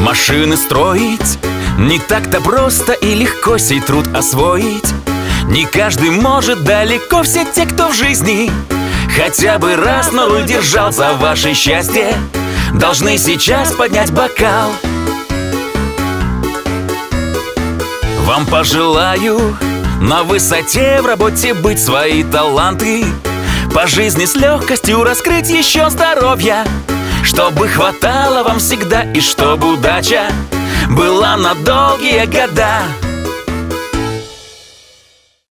Машины строить не так-то просто и легко сей труд освоить. Не каждый может, далеко все те, кто в жизни хотя бы раз на руль держал. За ваше счастье должны сейчас поднять бокал. Вам пожелаю на высоте в работе быть, свои таланты по жизни с легкостью раскрыть, еще здоровья, чтобы хватало вам всегда, и чтобы удача была на долгие года.